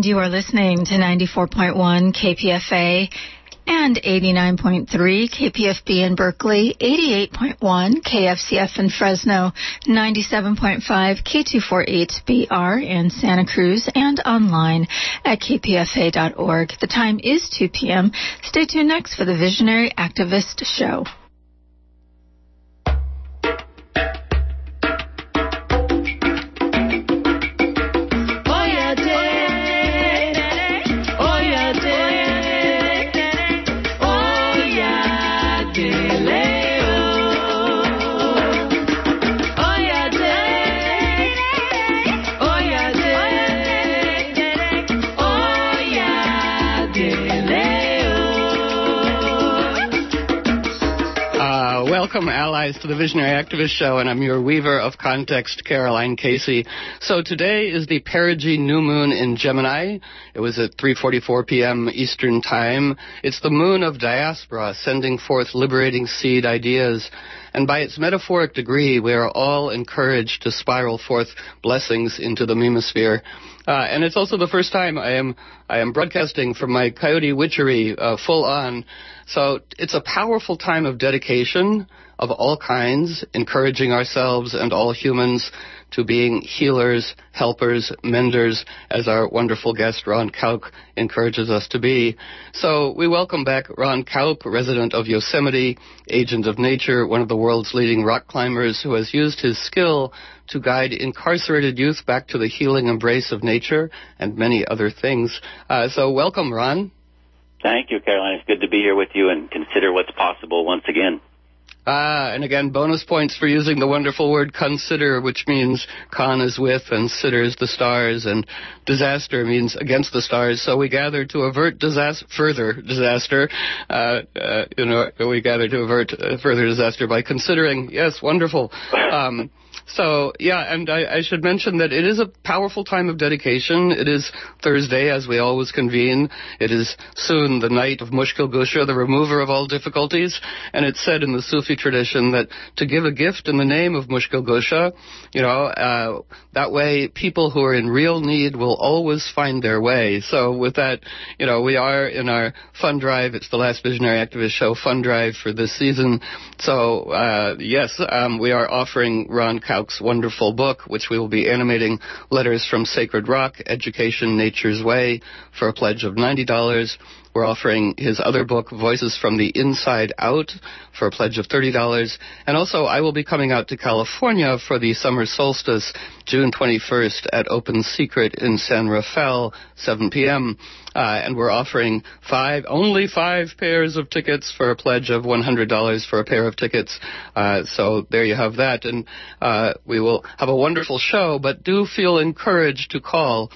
you are listening to 94.1 KPFA and 89.3 KPFB in Berkeley, 88.1 KFCF in Fresno, 97.5 K248BR in Santa Cruz, and online at kpfa.org. The time is 2 p.m. Stay tuned next for the Visionary Activist Show. Welcome, allies, to the Visionary Activist Show, and I'm your weaver of context, Caroline Casey. So today is the perigee new moon in Gemini. It was at 3:44 p.m. Eastern Time. It's the moon of diaspora, sending forth liberating seed ideas. And by its metaphoric degree, we are all encouraged to spiral forth blessings into the memosphere. And it's also the first time I am broadcasting from my Coyote Witchery full on. So it's a powerful time of dedication of all kinds, encouraging ourselves and all humans to being healers, helpers, menders, as our wonderful guest Ron Kauk encourages us to be. So we welcome back Ron Kauk, resident of Yosemite, agent of nature, one of the world's leading rock climbers who has used his skill to guide incarcerated youth back to the healing embrace of nature and many other things. So welcome, Ron. Thank you, Caroline. It's good to be here with you and consider what's possible once again. And again, bonus points for using the wonderful word consider, which means con is with and sitter is the stars, and disaster means against the stars. So we gather to avert further disaster. We gather to avert further disaster by considering. Yes, wonderful. So, yeah, and I should mention that it is a powerful time of dedication. It is Thursday, as we always convene. It is soon the night of Mushkil Gusha, the remover of all difficulties. And it's said in the Sufi tradition that to give a gift in the name of Mushkil Gusha, that way people who are in real need will always find their way. So with that, we are in our fund drive. It's the last Visionary Activist Show fund drive for this season. So, yes, we are offering Ron Kauk's wonderful book, which we will be animating, Letters from Sacred Rock, Education Nature's Way, for a pledge of $90. We're offering his other book, Voices from the Inside Out, for a pledge of $30. And also, I will be coming out to California for the summer solstice, June 21st, at Open Secret in San Rafael, 7 p.m., and we're offering only five pairs of tickets for a pledge of $100 for a pair of tickets. So there you have that. And we will have a wonderful show, but do feel encouraged to call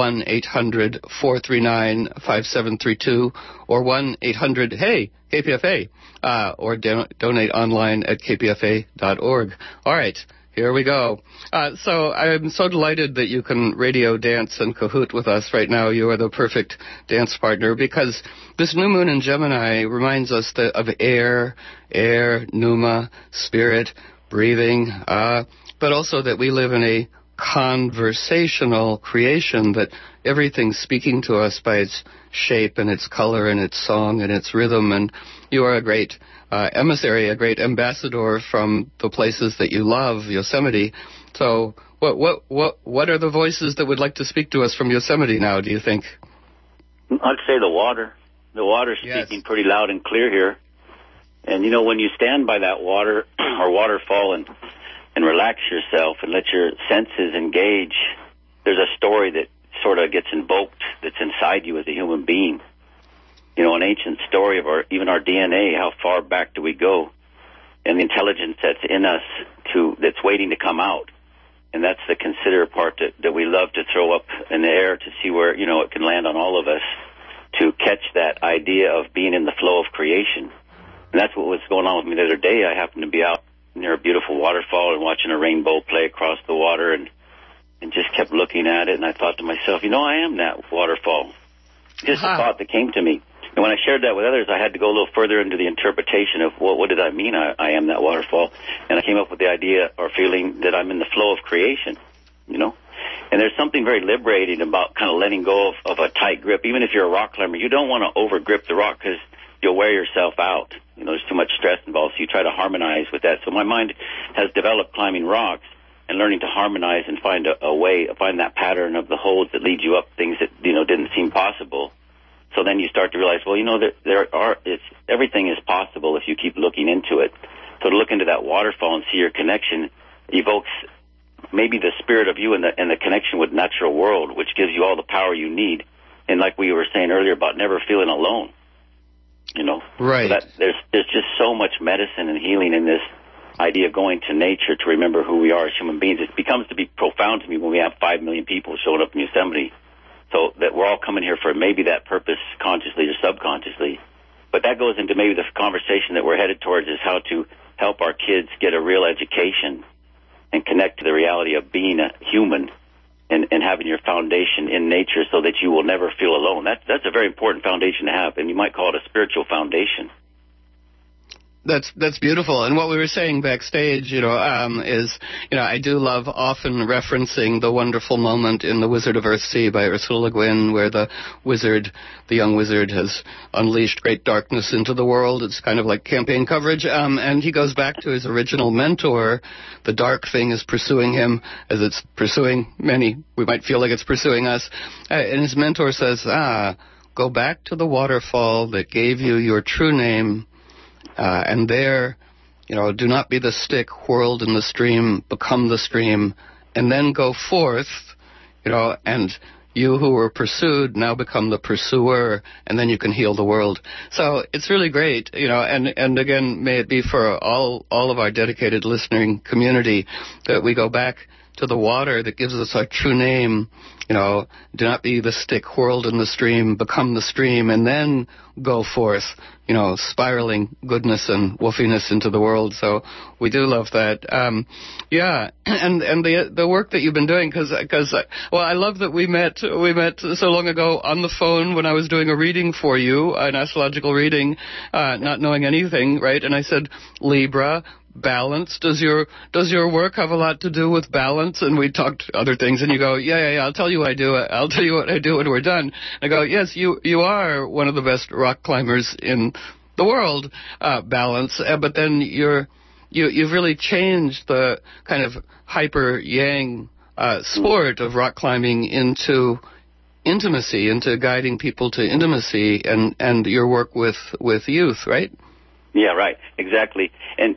1-800-439-5732 or 1-800-HEY-KPFA, or donate online at kpfa.org. All right. Here we go. So I'm so delighted that you can radio dance and cahoot with us right now. You are the perfect dance partner because this new moon in Gemini reminds us of air, pneuma, spirit, breathing, but also that we live in a conversational creation, that everything's speaking to us by its shape and its color and its song and its rhythm. And you are a great emissary, a great ambassador from the places that you love, Yosemite. So what are the voices that would like to speak to us from Yosemite now, do you think? I'd say the water. The water's speaking pretty loud and clear here. And, when you stand by that water or waterfall and relax yourself and let your senses engage, there's a story that sort of gets invoked that's inside you as a human being. An ancient story of even our DNA, how far back do we go, and the intelligence that's in us that's waiting to come out. And that's the consider part that we love to throw up in the air to see where, it can land on all of us, to catch that idea of being in the flow of creation. And that's what was going on with me the other day. I happened to be out near a beautiful waterfall and watching a rainbow play across the water and just kept looking at it. And I thought to myself, I am that waterfall. Just a thought that came to me. And when I shared that with others, I had to go a little further into the interpretation of what did I mean I am that waterfall. And I came up with the idea or feeling that I'm in the flow of creation, And there's something very liberating about kind of letting go of a tight grip. Even if you're a rock climber, you don't want to over grip the rock because you'll wear yourself out. You know, there's too much stress involved, so you try to harmonize with that. So my mind has developed climbing rocks and learning to harmonize and find a way, find that pattern of the holds that lead you up things that, you know, didn't seem possible. So then you start to realize, well, you know, everything is possible if you keep looking into it. So to look into that waterfall and see your connection evokes maybe the spirit of you and the connection with natural world, which gives you all the power you need. And like we were saying earlier about never feeling alone, you know. Right. So there's just so much medicine and healing in this idea of going to nature to remember who we are as human beings. It becomes to be profound to me when we have 5 million people showing up in Yosemite. So that we're all coming here for maybe that purpose, consciously or subconsciously. But that goes into maybe the conversation that we're headed towards, is how to help our kids get a real education and connect to the reality of being a human and having your foundation in nature so that you will never feel alone. That's a very important foundation to have, and you might call it a spiritual foundation. That's beautiful. And what we were saying backstage, is, I do love often referencing the wonderful moment in The Wizard of Earthsea by Ursula Le Guin, where the young wizard, has unleashed great darkness into the world. It's kind of like campaign coverage. And he goes back to his original mentor. The dark thing is pursuing him as it's pursuing many. We might feel like it's pursuing us. And his mentor says, go back to the waterfall that gave you your true name. And there, do not be the stick whirled in the stream, become the stream, and then go forth, and you who were pursued now become the pursuer, and then you can heal the world. So it's really great, and again, may it be for all of our dedicated listening community that we go back to the water that gives us our true name. Do not be the stick whirled in the stream, become the stream, and then go forth, spiraling goodness and wolfiness into the world. So we do love that. And the work that you've been doing, because I love that we met so long ago on the phone when I was doing a reading for you, an astrological reading, not knowing anything, right? And I said, Libra, balance. Does your work have a lot to do with balance? And we talked other things, and you go, yeah, I'll tell you what I do. I'll tell you what I do when we're done. I go, yes, you are one of the best rock climbers in the world, balance. But then you've really changed the kind of hyper yang sport of rock climbing into intimacy, into guiding people to intimacy, and your work with youth, right? Yeah, right, exactly. And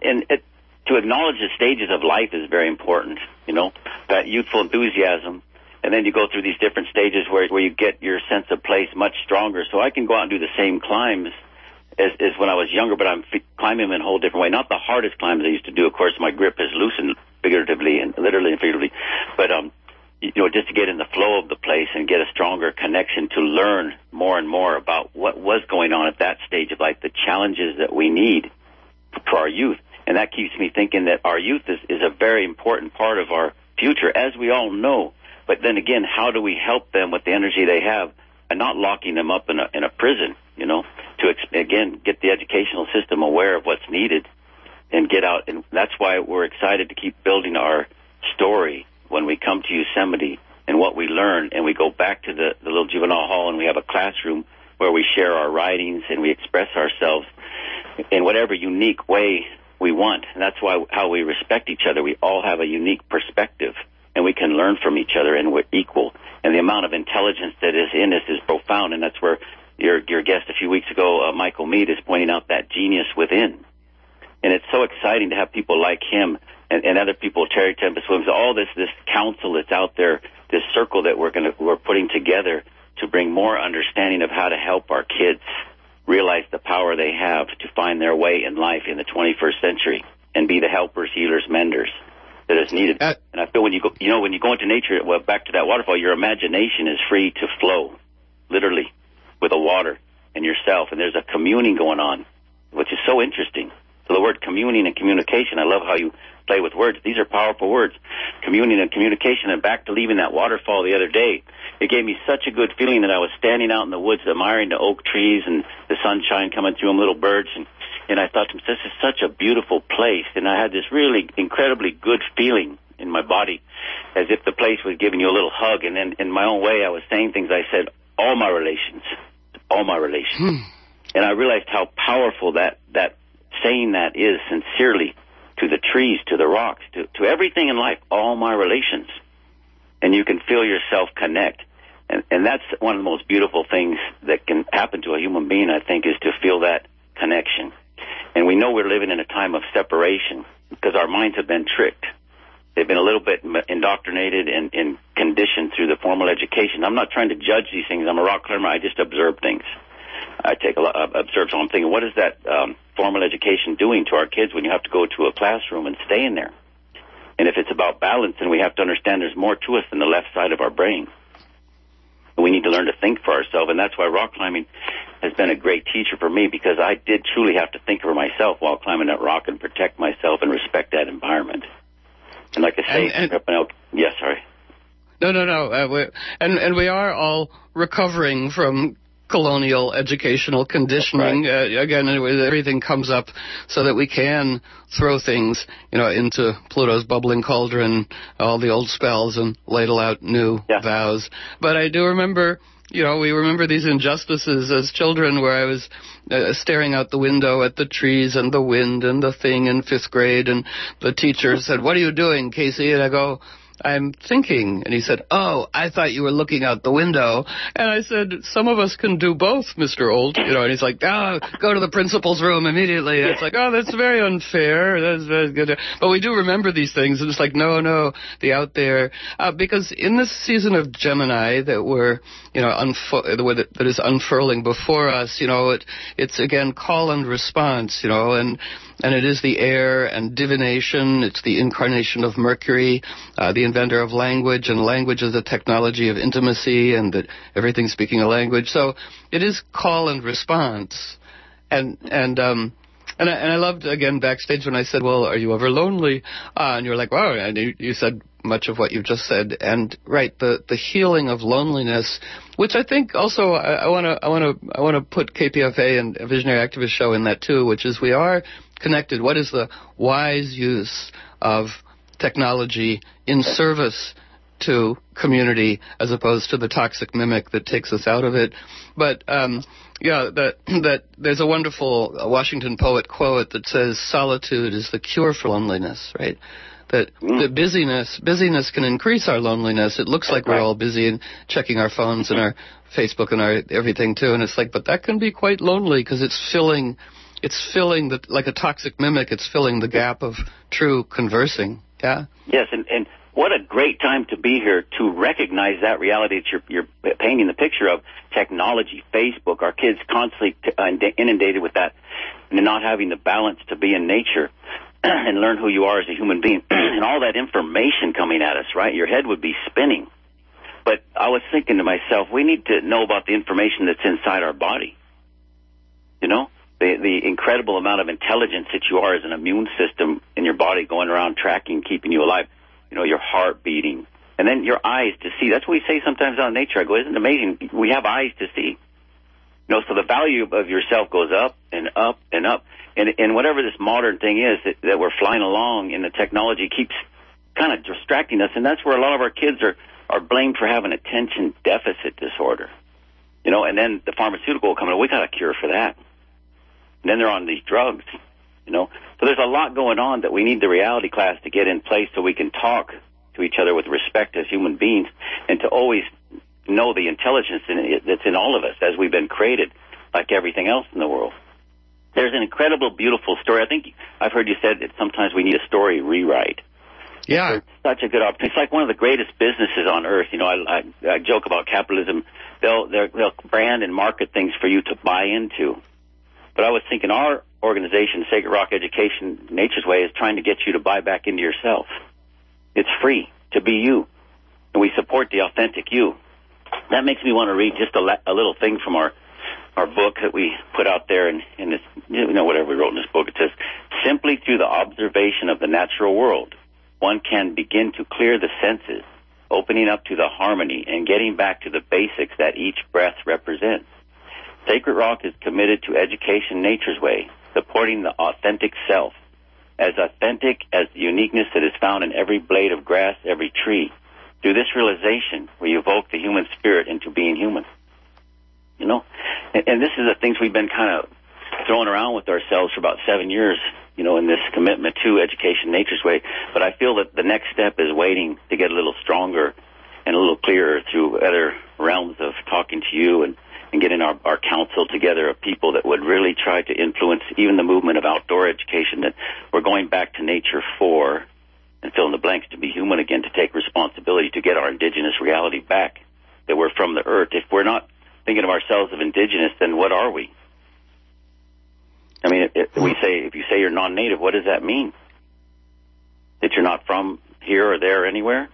to acknowledge the stages of life is very important, that youthful enthusiasm. And then you go through these different stages where you get your sense of place much stronger. So I can go out and do the same climbs as when I was younger, but I'm climbing them in a whole different way. Not the hardest climbs I used to do. Of course, my grip has loosened figuratively and literally and figuratively. But, just to get in the flow of the place and get a stronger connection to learn more and more about what was going on at that stage of life, the challenges that we need for our youth. And that keeps me thinking that our youth is a very important part of our future, as we all know. But then again, how do we help them with the energy they have and not locking them up in a prison, to, again, get the educational system aware of what's needed and get out. And that's why we're excited to keep building our story when we come to Yosemite and what we learn, and we go back to the little juvenile hall and we have a classroom where we share our writings and we express ourselves in whatever unique way we want. And that's how we respect each other. We all have a unique perspective, and we can learn from each other, and we're equal. And the amount of intelligence that is in us is profound, and that's where your guest a few weeks ago, Michael Mead, is pointing out that genius within. And it's so exciting to have people like him and other people, Terry Tempest Williams, all this council that's out there, this circle that we're putting together to bring more understanding of how to help our kids realize the power they have to find their way in life in the 21st century and be the helpers, healers, menders that is needed. And I feel when you go into nature, back to that waterfall, your imagination is free to flow, literally, with the water and yourself. And there's a communing going on, which is so interesting. So the word communing and communication, I love how you play with words. These are powerful words, communion and communication. And back to leaving that waterfall the other day, it gave me such a good feeling that I was standing out in the woods admiring the oak trees and the sunshine coming through them, little birds, and I thought to myself, this is such a beautiful place. And I had this really incredibly good feeling in my body, as if the place was giving you a little hug. And then in my own way, I was saying things. I said, all my relations. And I realized how powerful that saying that is sincerely, to the trees, to the rocks, to everything in life, all my relations. And you can feel yourself connect. And that's one of the most beautiful things that can happen to a human being, I think, is to feel that connection. And we know we're living in a time of separation because our minds have been tricked. They've been a little bit indoctrinated and conditioned through the formal education. I'm not trying to judge these things. I'm a rock climber. I just observe things. I observe. So I'm thinking, what is that formal education doing to our kids when you have to go to a classroom and stay in there? And if it's about balance, then we have to understand there's more to us than the left side of our brain. We need to learn to think for ourselves, and that's why rock climbing has been a great teacher for me, because I did truly have to think for myself while climbing that rock and protect myself and respect that environment. And like I say, yes, sorry. No. And we are all recovering from colonial educational conditioning. Right. Again, everything comes up so that we can throw things, into Pluto's bubbling cauldron, all the old spells, and ladle out new vows. But I do remember, we remember these injustices as children, where I was staring out the window at the trees and the wind and the thing in 5th grade, and the teacher said, "What are you doing, Casey?" And I go, "I'm thinking." And he said, "Oh, I thought you were looking out the window." And I said, "Some of us can do both, Mr. Old." And he's like, "Oh, go to the principal's room immediately." And it's like, "Oh, that's very unfair. That's very good." But we do remember these things. And it's like, no, the out there. Because in this season of Gemini that we're, that is unfurling before us, it's again call and response, and it is the air and divination. It's the incarnation of Mercury, the inventor of language, and language is a technology of intimacy, and that everything's speaking a language. So it is call and response. And I loved, again, backstage when I said, "Well, are you ever lonely?" And you were like, "Wow," and you said much of what you've just said. And right, the healing of loneliness, which I think also I want to put KPFA and a Visionary Activist Show in that too, which is we are connected. What is the wise use of technology in service to community as opposed to the toxic mimic that takes us out of it? But that there's a wonderful Washington poet quote that says, "Solitude is the cure for loneliness," right? That the busyness can increase our loneliness. It looks like we're all busy and checking our phones and our Facebook and our everything too, and it's like, but that can be quite lonely because it's filling like a toxic mimic. It's filling the gap of true conversing. Yeah. Yes, and what a great time to be here to recognize that reality that you're painting the picture of. Technology, Facebook, our kids constantly inundated with that, and not having the balance to be in nature and learn who you are as a human being, and all that information coming at us, right? Your head would be spinning. But I was thinking to myself, we need to know about the information that's inside our body. The incredible amount of intelligence that you are as an immune system in your body going around tracking, keeping you alive. Your heart beating. And then your eyes to see. That's what we say sometimes out in nature. I go, isn't it amazing? We have eyes to see. So the value of yourself goes up and up and up. And whatever this modern thing is that we're flying along, and the technology keeps kind of distracting us. And that's where a lot of our kids are blamed for having attention deficit disorder. And then the pharmaceutical will come in. We got a cure for that. And then they're on these drugs, So there's a lot going on that we need the reality class to get in place so we can talk to each other with respect as human beings, and to always know the intelligence that's in all of us as we've been created, like everything else in the world. There's an incredible, beautiful story. I think I've heard you said that sometimes we need a story rewrite. Yeah. It's such a good opportunity. It's like one of the greatest businesses on earth. I joke about capitalism. They'll brand and market things for you to buy into. But I was thinking our organization, Sacred Rock Education, Nature's Way, is trying to get you to buy back into yourself. It's free to be you, and we support the authentic you. That makes me want to read just a little thing from our book that we put out there in this, whatever we wrote in this book. It says, "Simply through the observation of the natural world, one can begin to clear the senses, opening up to the harmony and getting back to the basics that each breath represents. Sacred Rock is committed to education Nature's Way, supporting the authentic self, as authentic as the uniqueness that is found in every blade of grass, every tree. Through this realization, we evoke the human spirit into being human. You know? And this is the things we've been kind of throwing around with ourselves for about 7 years, you know, in this commitment to Education Nature's Way. But I feel that the next step is waiting to get a little stronger and a little clearer through other realms of talking to you and getting our council together of people that would really try to influence even the movement of outdoor education, that we're going back to nature for, and fill in the blanks, to be human again, to take responsibility, to get our indigenous reality back, that we're from the earth. If we're not thinking of ourselves as indigenous, then what are we? I mean, if you say you're non-native, what does that mean? That you're not from here or there or anywhere?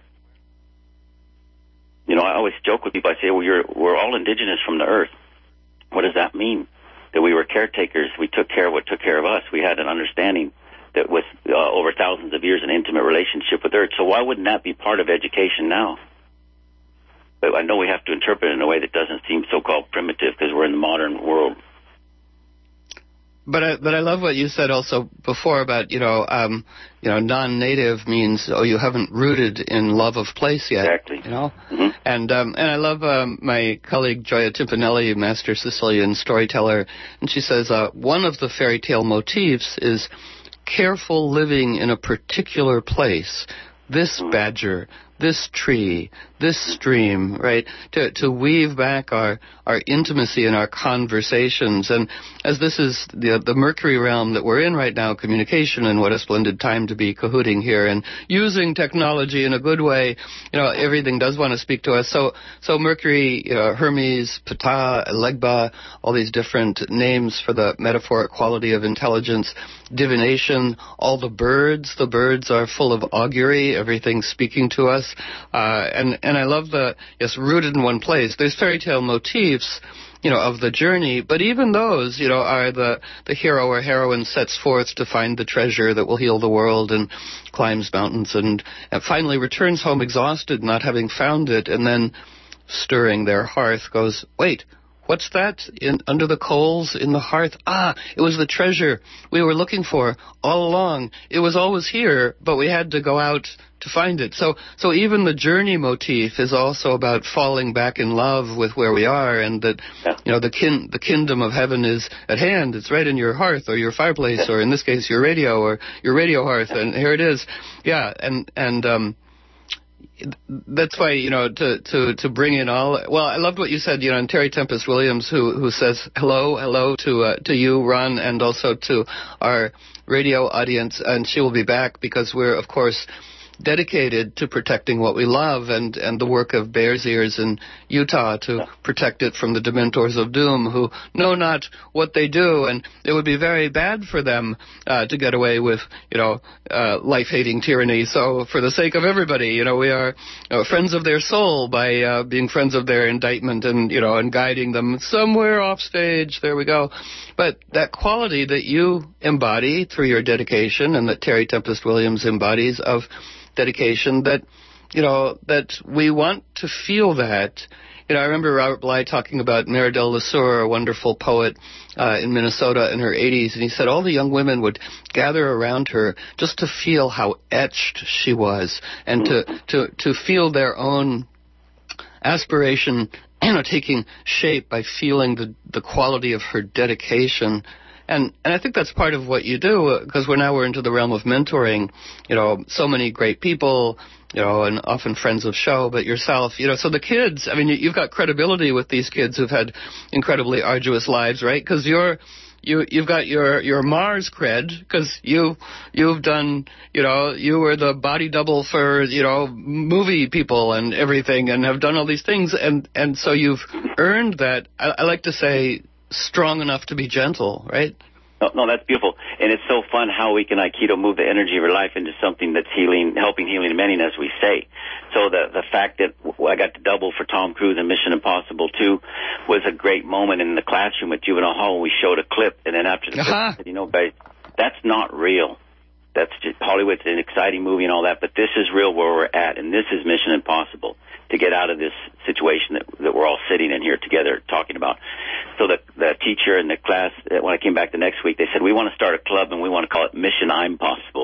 You know, I always joke with people. I say, well, we're all indigenous from the earth. What does that mean? That we were caretakers. We took care of what took care of us. We had an understanding that with over thousands of years, an intimate relationship with earth. So why wouldn't that be part of education now? But I know we have to interpret it in a way that doesn't seem so-called primitive because we're in the modern world. But I love what you said also before about, non-native means, you haven't rooted in love of place yet. Exactly. You know? Mm-hmm. And I love my colleague Joya Timpanelli, master Sicilian storyteller, and she says one of the fairy tale motifs is careful living in a particular place. This badger, this tree, this stream, right? To weave back our intimacy and our conversations. And as this is the Mercury realm that we're in right now, communication, and what a splendid time to be cahooting here and using technology in a good way. Everything does want to speak to us. So Mercury, Hermes, Ptah, Elegba, all these different names for the metaphoric quality of intelligence, divination, all the birds are full of augury, everything speaking to us. And I love rooted in one place. There's fairy tale motifs, of the journey, but even those, are the hero or heroine sets forth to find the treasure that will heal the world and climbs mountains and finally returns home exhausted, not having found it, and then stirring their hearth goes, wait, what's that under the coals in the hearth? It was the treasure we were looking for all along. It was always here, but we had to go out to find it. So even the journey motif is also about falling back in love with where we are, and that the kingdom of heaven is at hand. It's right in your hearth or your fireplace, or in this case your radio or your radio hearth, and here it is. Yeah, and that's why, to bring in all. Well, I loved what you said, and Terry Tempest Williams, who says hello to you, Ron, and also to our radio audience, and she will be back because we're, of course, dedicated to protecting what we love, and the work of Bears Ears in Utah to protect it from the Dementors of Doom, who know not what they do, and it would be very bad for them to get away with, life-hating tyranny. So for the sake of everybody, we are friends of their soul by being friends of their indictment and guiding them somewhere off stage. There we go. But that quality that you embody through your dedication, and that Terry Tempest Williams embodies, of dedication, that we want to feel that. I remember Robert Bly talking about Meridel Lesueur, a wonderful poet in Minnesota in her 80s, and he said all the young women would gather around her just to feel how etched she was, and to feel their own aspiration taking shape by feeling the quality of her dedication. And I think that's part of what you do, because we're into the realm of mentoring, so many great people, and often friends of show, but yourself, so the kids, you've got credibility with these kids who've had incredibly arduous lives, right? Because you've got your Mars cred, because you've done, you were the body double for, movie people and everything, and have done all these things, and so you've earned that, I like to say, strong enough to be gentle, right? No, that's beautiful. And it's so fun how we can Aikido move the energy of your life into something that's helping healing many, as we say. So the fact that I got to double for Tom Cruise in Mission Impossible 2 was a great moment in the classroom at Juvenile Hall when we showed a clip, and then after the clip, I said, guys, that's not real. That's just Hollywood's an exciting movie and all that, but this is real where we're at, and this is Mission Impossible, to get out of this situation that we're all sitting in here together talking about. So the teacher in the class, when I came back the next week, they said, we want to start a club and we want to call it Mission I'm Possible.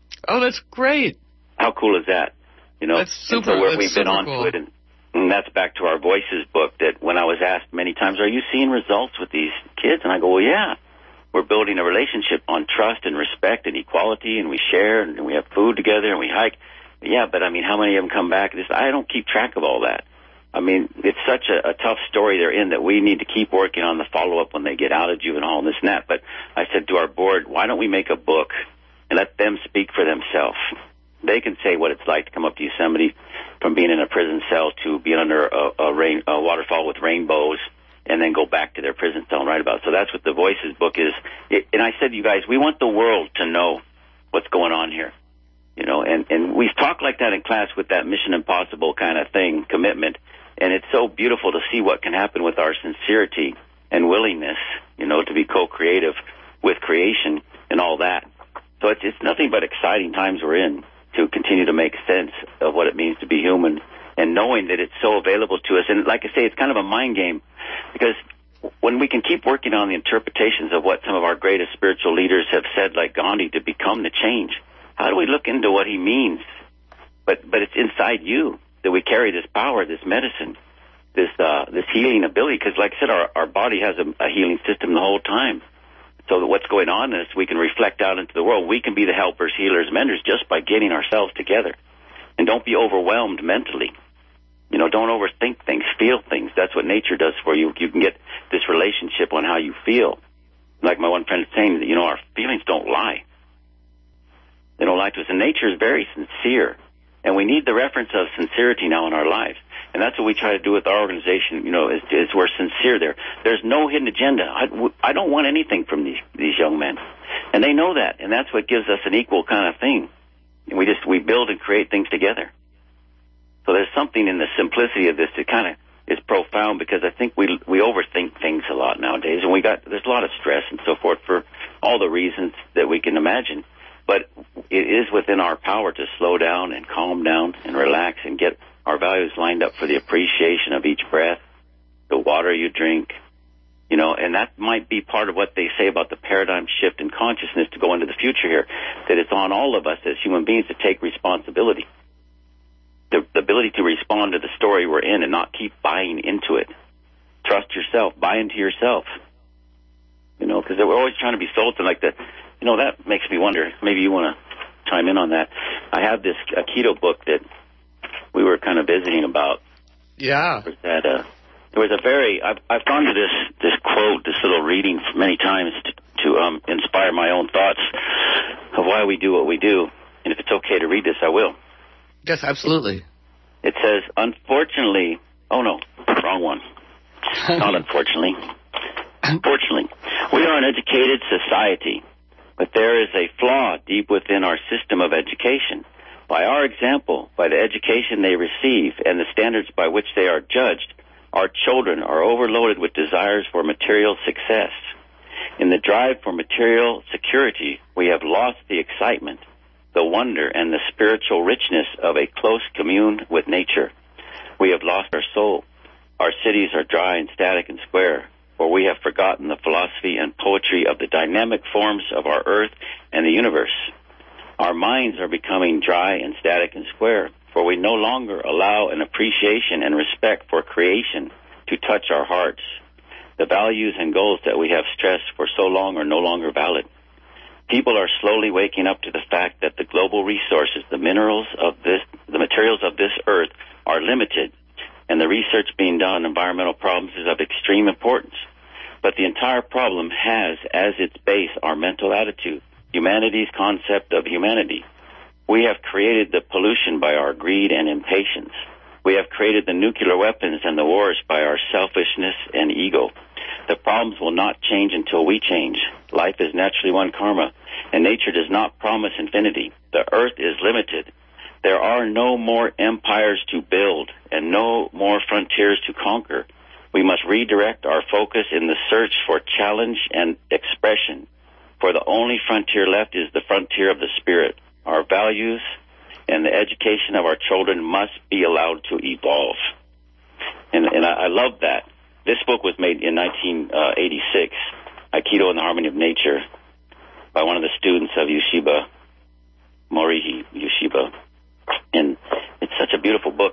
Oh, that's great. How cool is that? You know, that's super. So we've been on cool. to it, and that's back to our Voices book. That when I was asked many times, "Are you seeing results with these kids?" and I go, "Well, yeah. We're building a relationship on trust and respect and equality, and we share, and we have food together, and we hike." Yeah, but I mean, how many of them come back? I don't keep track of all that. I mean, it's such a tough story they're in that we need to keep working on the follow-up when they get out of juvenile and this and that. But I said to our board, why don't we make a book and let them speak for themselves? They can say what it's like to come up to Yosemite from being in a prison cell to being under a waterfall with rainbows, and then go back to their prison cell and write about it. So that's what the Voices book is. And I said, you guys, we want the world to know what's going on here. You know, and we talk like that in class with that Mission Impossible kind of thing, commitment. And it's so beautiful to see what can happen with our sincerity and willingness, you know, to be co-creative with creation and all that. So it's nothing but exciting times we're in to continue to make sense of what it means to be human, and knowing that it's so available to us. And like I say, it's kind of a mind game, because when we can keep working on the interpretations of what some of our greatest spiritual leaders have said, like Gandhi, to become the change, how do we look into what he means? But it's inside you that we carry this power, this medicine, this healing ability. Because like I said, our body has a healing system the whole time. So that what's going on is we can reflect out into the world. We can be the helpers, healers, menders just by getting ourselves together. And don't be overwhelmed mentally. You know, don't overthink things. Feel things. That's what nature does for you. You can get this relationship on how you feel. Like my one friend is saying, you know, our feelings don't lie. They don't lie to us. And nature is very sincere. And we need the reference of sincerity now in our lives. And that's what we try to do with our organization, you know, is we're sincere there. There's no hidden agenda. I don't want anything from these young men. And they know that. And that's what gives us an equal kind of thing. And we build and create things together. So there's something in the simplicity of this that kind of is profound, because I think we overthink things a lot nowadays. And there's a lot of stress and so forth for all the reasons that we can imagine. But it is within our power to slow down and calm down and relax and get our values lined up for the appreciation of each breath, the water you drink, you know, and that might be part of what they say about the paradigm shift in consciousness to go into the future here, that it's on all of us as human beings to take responsibility, the ability to respond to the story we're in and not keep buying into it. Trust yourself, buy into yourself, you know, because we're always trying to be sold to like the, you know, that makes me wonder, maybe you want to chime in on that. I have this keto book that we were kind of visiting about. Yeah. There was a very, I've gone to this quote, this little reading many times to inspire my own thoughts of why we do what we do. And if it's okay to read this, I will. Yes, absolutely. It says, unfortunately, oh no, wrong one. Not unfortunately. Unfortunately, we are an educated society, but there is a flaw deep within our system of education. By our example, by the education they receive and the standards by which they are judged, our children are overloaded with desires for material success. In the drive for material security, we have lost the excitement, the wonder, and the spiritual richness of a close commune with nature. We have lost our soul. Our cities are dry and static and square, for we have forgotten the philosophy and poetry of the dynamic forms of our earth and the universe. Our minds are becoming dry and static and square, for we no longer allow an appreciation and respect for creation to touch our hearts. The values and goals that we have stressed for so long are no longer valid. People are slowly waking up to the fact that the global resources, the materials of this earth are limited, and the research being done on environmental problems is of extreme importance. But the entire problem has as its base our mental attitude, humanity's concept of humanity. We have created the pollution by our greed and impatience. We have created the nuclear weapons and the wars by our selfishness and ego. The problems will not change until we change. Life is naturally one karma, and nature does not promise infinity. The earth is limited. There are no more empires to build and no more frontiers to conquer. We must redirect our focus in the search for challenge and expression, for the only frontier left is the frontier of the spirit. Our values and the education of our children must be allowed to evolve. And I love that. This book was made in 1986, Aikido in the Harmony of Nature, by one of the students of Yeshiva, Mori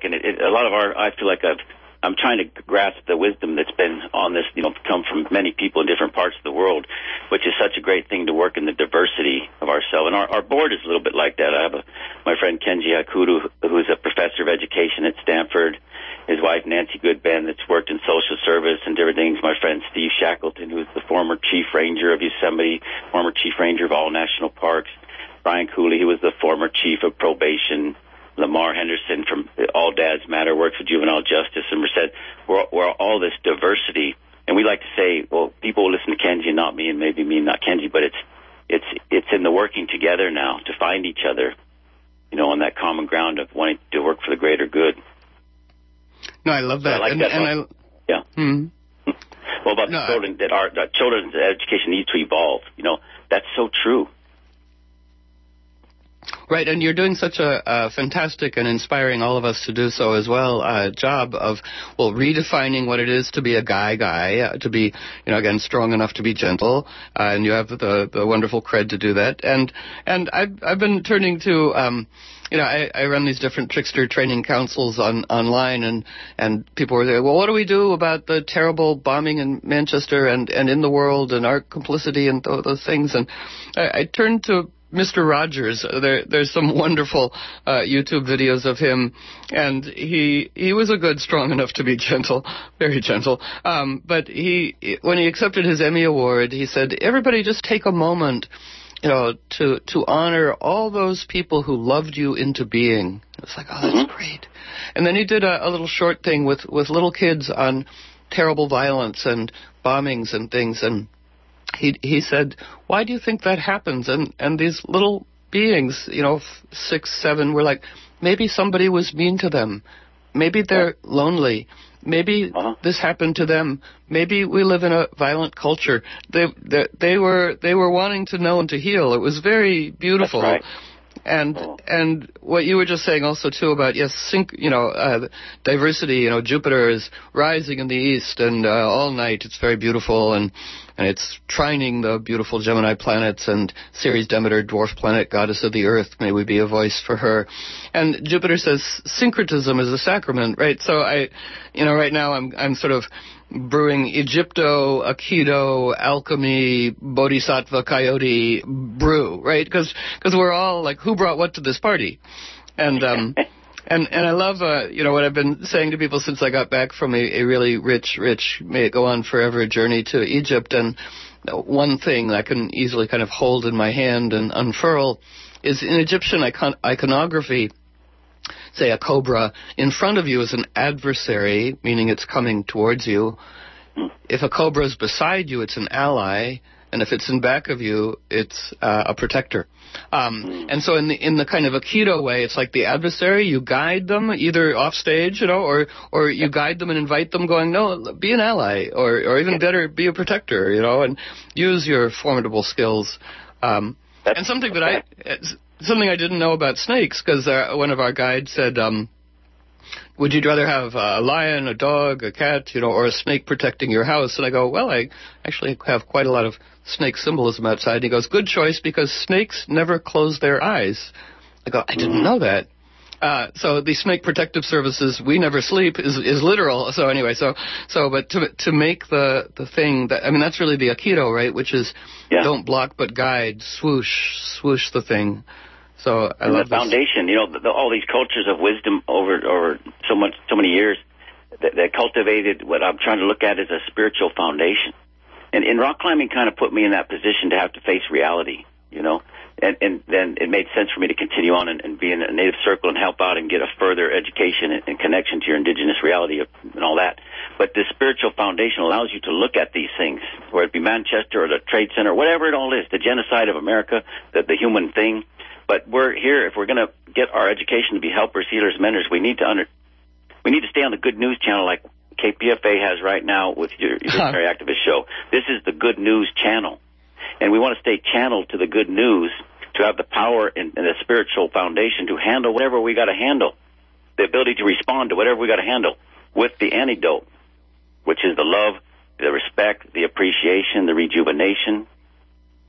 and a lot of I feel like I'm trying to grasp the wisdom that's been on this, come from many people in different parts of the world, which is such a great thing to work in the diversity of ourselves. And our board is a little bit like that. I have my friend Kenji Hakudu, who's a professor of education at Stanford, his wife Nancy Goodben, that's worked in social service and different things, my friend Steve Shackleton, who's the former chief ranger of Yosemite, former chief ranger of all national parks, Brian Cooley, who was the former chief of probation, Lamar Henderson from All Dads Matter, works for juvenile justice, and we're all this diversity. And we like to say, well, people will listen to Kenji and not me, and maybe me and not Kenji, but it's in the working together now to find each other, on that common ground of wanting to work for the greater good. No, I love that. So I like that. Yeah. Mm-hmm. Well, about children, that children's education needs to evolve. That's so true. Right, and you're doing such a fantastic and inspiring all of us to do so as well, job of, redefining what it is to be a guy, to be, again, strong enough to be gentle, and you have the wonderful cred to do that. And I've been turning to, I run these different trickster training councils online, and people were there, well, what do we do about the terrible bombing in Manchester and in the world and our complicity and those things? And I turned to Mr. Rogers. There's some wonderful YouTube videos of him, and he was a good, strong enough to be gentle, very gentle. But when he accepted his Emmy Award, he said, everybody just take a moment, to honor all those people who loved you into being. It's like, oh, that's great. And then he did a little short thing with little kids on terrible violence and bombings and things, and he said, why do you think that happens? And these little beings, 6, 7, were like, maybe somebody was mean to them. Maybe they're lonely. Maybe this happened to them. Maybe we live in a violent culture. They were wanting to know and to heal. It was very beautiful. That's right. And what you were just saying also too about diversity. Jupiter is rising in the east, and all night it's very beautiful, and it's trining the beautiful Gemini planets, and Ceres, Demeter, dwarf planet, goddess of the earth. May we be a voice for her. And Jupiter says syncretism is a sacrament, right? So right now I'm sort of brewing Egypto, Aikido, alchemy, bodhisattva, coyote brew, right? Because we're all like, who brought what to this party? And and I love what I've been saying to people since I got back from a really rich, may it go on forever journey to Egypt. And one thing I can easily kind of hold in my hand and unfurl is in Egyptian iconography. Say a cobra in front of you is an adversary, meaning it's coming towards you. If a cobra is beside you, it's an ally, and if it's in back of you, it's a protector. And so in the kind of Aikido way, it's like the adversary. You guide them either off stage, or you guide them and invite them, going, no, be an ally, or even better, be a protector, and use your formidable skills. And something that Something I didn't know about snakes, because one of our guides said, would you rather have a lion, a dog, a cat, or a snake protecting your house? And I go, well, I actually have quite a lot of snake symbolism outside. And he goes, good choice, because snakes never close their eyes. I go, I didn't know that. So the Snake Protective Services, we never sleep, is literal. So anyway, but to make the thing that, that's really the Aikido, right? Which is don't block but guide, swoosh the thing. So I love the foundation. All these cultures of wisdom over so many years that cultivated what I'm trying to look at as a spiritual foundation. And rock climbing kind of put me in that position to have to face reality, And then it made sense for me to continue on and be in a native circle and help out and get a further education and connection to your indigenous reality and all that. But this spiritual foundation allows you to look at these things, whether it be Manchester or the Trade Center, whatever it all is, the genocide of America, the human thing. But we're here, if we're going to get our education to be helpers, healers, mentors, we need to stay on the Good News channel like KPFA has right now with your Visionary Activist show. This is the Good News channel. And we want to stay channeled to the good news, to have the power and the spiritual foundation to handle whatever we got to handle, the ability to respond to whatever we got to handle with the antidote, which is the love, the respect, the appreciation, the rejuvenation,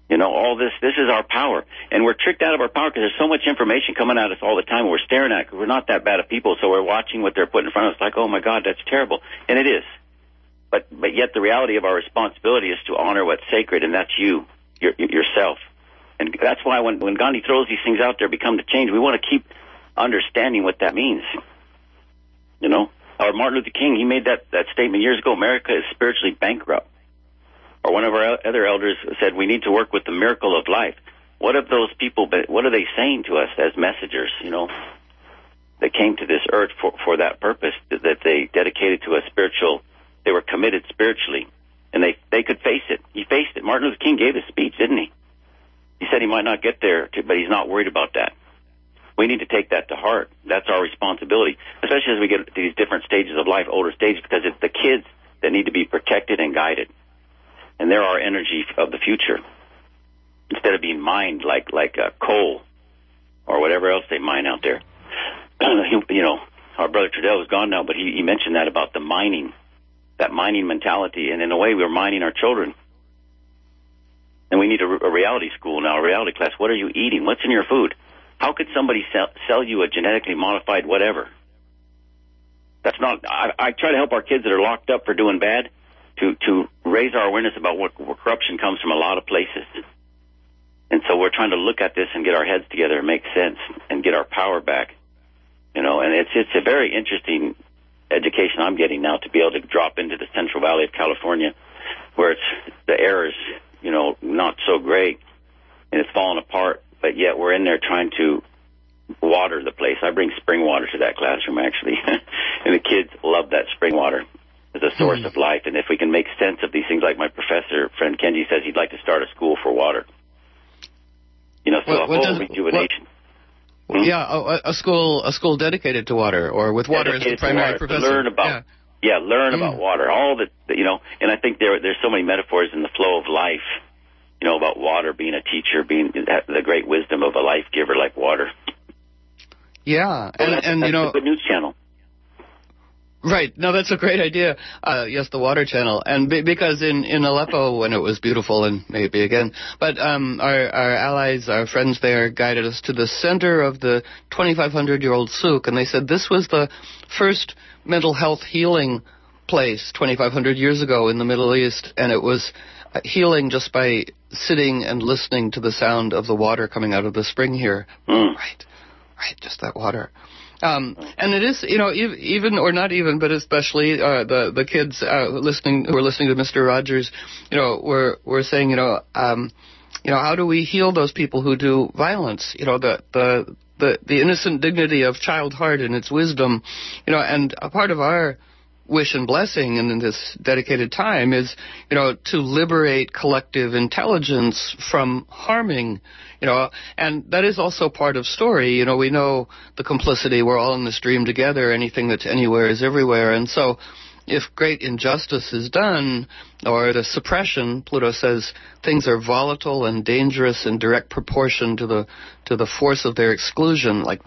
You know, all this is our power. And we're tricked out of our power because there's so much information coming at us all the time. And we're staring at it because we're not that bad of people. So we're watching what they're putting in front of us like, oh, my God, that's terrible. And it is. But yet the reality of our responsibility is to honor what's sacred, and that's yourself. And that's why when Gandhi throws these things out there, become the change, we want to keep understanding what that means. You know? Or Martin Luther King, he made that statement years ago, America is spiritually bankrupt. Or one of our other elders said, we need to work with the miracle of life. What of those people, what are they saying to us as messengers, you know, that came to this earth for that purpose, that they dedicated to a spiritual, they were committed spiritually, and they could face it. He faced it. Martin Luther King gave his speech, didn't he? He said he might not get there, but he's not worried about that. We need to take that to heart. That's our responsibility, especially as we get to these different stages of life, older stages, because it's the kids that need to be protected and guided. And they're our energy of the future. Instead of being mined like coal or whatever else they mine out there. You know, our brother Trudell is gone now, but he mentioned that about the mining, that mining mentality. And in a way, we're mining our children. And we need a reality school now, a reality class. What are you eating? What's in your food? How could somebody sell you a genetically modified whatever? That's not. I try to help our kids that are locked up for doing bad to raise our awareness about what corruption comes from a lot of places. And so we're trying to look at this and get our heads together and make sense and get our power back. You know, and it's a very interesting education I'm getting now to be able to drop into the Central Valley of California, where the air is, you know, not so great and it's falling apart, but yet we're in there trying to water the place. I bring spring water to that classroom, actually, and the kids love that spring water as a source of life. And if we can make sense of these things, like my professor friend Kenji says, he'd like to start a school for water. You know, so a whole rejuvenation. Yeah, a school dedicated to water, or with water as the primary professor. Learn about, learn about water. All the, you know, and I think there's so many metaphors in the flow of life, you know, about water being a teacher, being the great wisdom of a life giver like water. Yeah, and that's you know, a good news channel. Right. No, that's a great idea. Yes, the Water Channel. And because in Aleppo, when it was beautiful, and maybe again, but our allies, our friends there, guided us to the center of the 2,500-year-old souk, and they said this was the first mental health healing place 2,500 years ago in the Middle East, and it was healing just by sitting and listening to the sound of the water coming out of the spring here. Right, just that water. And it is, you know, even or not even, but especially the kids who are listening to Mr. Rogers, you know, we're saying, you know, how do we heal those people who do violence? You know, the innocent dignity of child heart and its wisdom, you know, and a part of our wish and blessing in this dedicated time is, you know, to liberate collective intelligence from harming, you know, and that is also part of story. You know, we know the complicity, we're all in this dream together, anything that's anywhere is everywhere, and so if great injustice is done, or the suppression, Pluto says things are volatile and dangerous in direct proportion to the force of their exclusion. Like,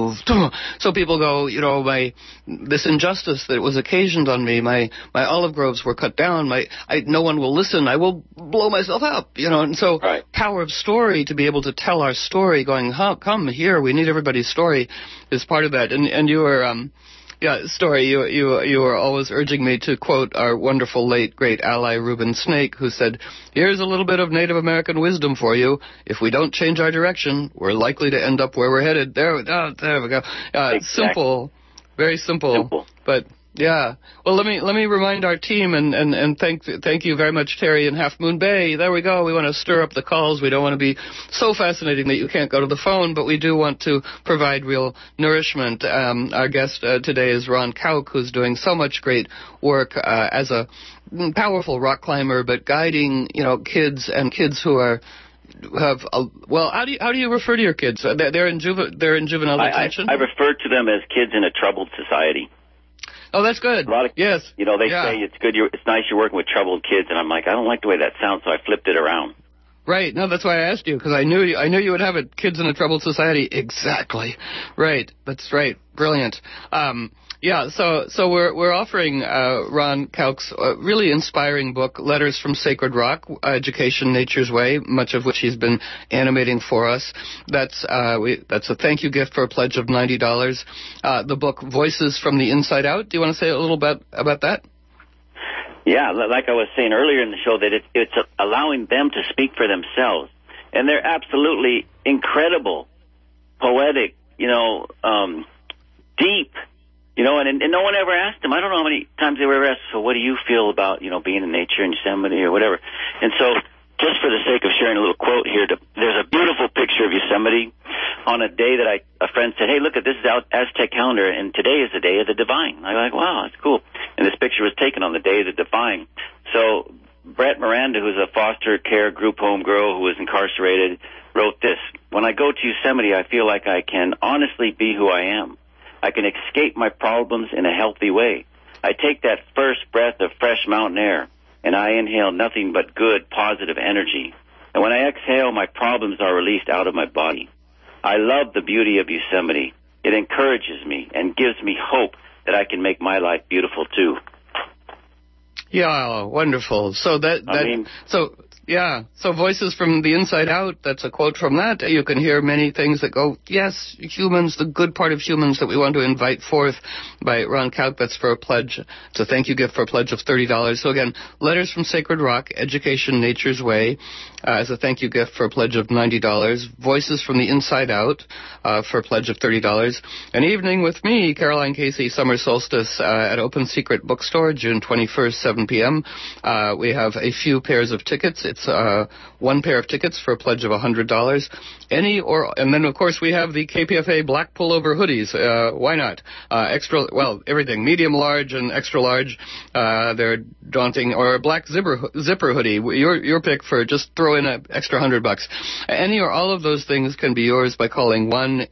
so people go, you know, this injustice that was occasioned on me, my olive groves were cut down, no one will listen, I will blow myself up, you know. And so, power of story, to be able to tell our story, going, come here, we need everybody's story, is part of that. And you were. Story, you were always urging me to quote our wonderful late great ally Reuben Snake, who said, "Here's a little bit of Native American wisdom for you. If we don't change our direction, we're likely to end up where we're headed." There we go. Exactly. Simple, very simple. But yeah. Well, let me remind our team and thank you very much, Terry in Half Moon Bay. There we go. We want to stir up the calls. We don't want to be so fascinating that you can't go to the phone, but we do want to provide real nourishment. Our guest today is Ron Kauk, who's doing so much great work as a powerful rock climber, but guiding, you know, kids who are how do you refer to your kids? They're in juvenile detention. I refer to them as kids in a troubled society. Oh, that's good. Yes. You know, they say it's good. It's nice you're working with troubled kids, and I'm like, I don't like the way that sounds, so I flipped it around. Right. No, that's why I asked you, because I knew you would have it. Kids in a Troubled Society. Exactly. Right. That's right. Brilliant. Yeah, so we're offering Ron Kauk's really inspiring book, Letters from Sacred Rock, Education Nature's Way, much of which he's been animating for us. That's a thank you gift for a pledge of $90. The book, Voices from the Inside Out. Do you want to say a little bit about that? Yeah, like I was saying earlier in the show, that it's allowing them to speak for themselves. And they're absolutely incredible, poetic, deep. And no one ever asked them. I don't know how many times they were ever asked, so what do you feel about, being in nature in Yosemite or whatever? And so, just for the sake of sharing a little quote here, there's a beautiful picture of Yosemite on a day that a friend said, hey, look at this is Aztec calendar, and today is the day of the divine. I'm like, wow, that's cool. And this picture was taken on the day of the divine. So, Brett Miranda, who's a foster care group home girl who was incarcerated, wrote this: when I go to Yosemite, I feel like I can honestly be who I am. I can escape my problems in a healthy way. I take that first breath of fresh mountain air, and I inhale nothing but good, positive energy. And when I exhale, my problems are released out of my body. I love the beauty of Yosemite. It encourages me and gives me hope that I can make my life beautiful too. Yeah, wonderful. So So Voices from the Inside Out, that's a quote from that. You can hear many things that go, yes, humans, the good part of humans that we want to invite forth by Ron Kauk. That's for a pledge. It's a thank you gift for a pledge of $30. So again, Letters from Sacred Rock, Education Nature's Way, as a thank you gift for a pledge of $90. Voices from the Inside Out, for a pledge of $30. An evening with me, Caroline Casey, Summer Solstice, at Open Secret Bookstore, June 21st, 7 p.m. We have a few pairs of tickets. It's one pair of tickets for a pledge of $100. And then of course we have the KPFA black pullover hoodies. Why not? Everything, medium, large, and extra large. They're daunting. Or a black zipper hoodie. Your pick for just throw in an extra $100. Any or all of those things can be yours by calling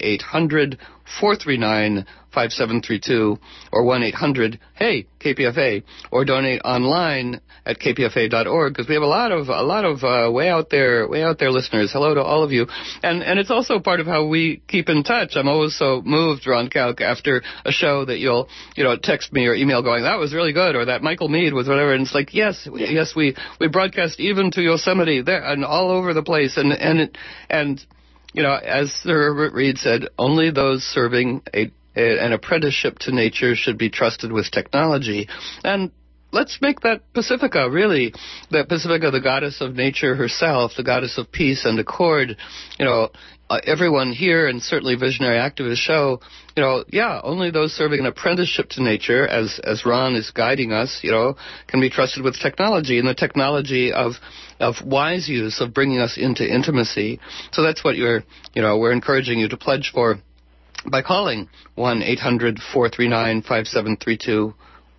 1-800-439-5732 or 1-800-HEY-KPFA, or donate online at kpfa.org, because we have a lot of way out there listeners. Hello to all of you, and it's also part of how we keep in touch. I'm always so moved, Ron Kauk, after a show that you'll text me or email going, that was really good, or that Michael Meade was whatever, and it's like yes, we broadcast even to Yosemite there and all over the place, and as Sir Herbert Reed said, only those serving an apprenticeship to nature should be trusted with technology. And let's make that Pacifica, really, that Pacifica, the goddess of nature herself, the goddess of peace and accord. Everyone here, and certainly Visionary Activists show, only those serving an apprenticeship to nature, as Ron is guiding us, can be trusted with technology, and the technology of wise use, of bringing us into intimacy. So that's what we're encouraging you to pledge for by calling 1-800-439-5732,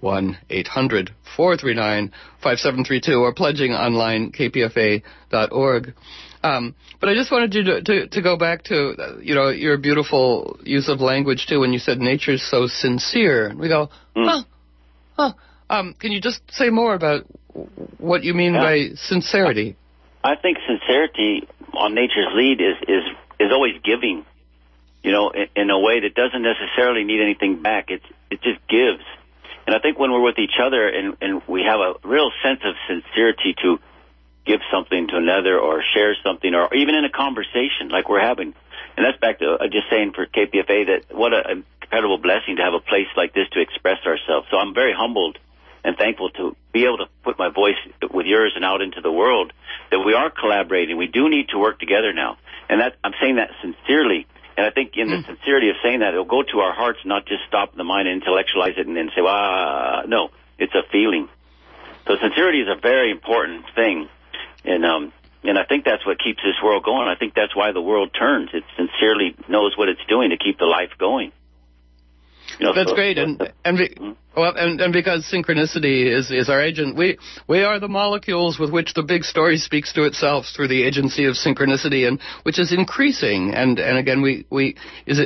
1-800-439-5732, or pledging online, kpfa.org. But I just wanted you to go back to, your beautiful use of language, too, when you said nature's so sincere. We go, can you just say more about what you mean by sincerity? I think sincerity on nature's lead is always giving, in a way that doesn't necessarily need anything back. It just gives. And I think when we're with each other and we have a real sense of sincerity to give something to another or share something, or even in a conversation like we're having. And that's back to just saying for KPFA that what an incredible blessing to have a place like this to express ourselves. So I'm very humbled and thankful to be able to put my voice with yours and out into the world, that we are collaborating. We do need to work together now. And that I'm saying that sincerely. And I think in the sincerity of saying that, it'll go to our hearts, not just stop in the mind and intellectualize it and then say, no, it's a feeling. So sincerity is a very important thing. And I think that's what keeps this world going. I think that's why the world turns. It sincerely knows what it's doing to keep the life going. That's great, and because synchronicity is our agent, we are the molecules with which the big story speaks to itself through the agency of synchronicity, and which is increasing. And again,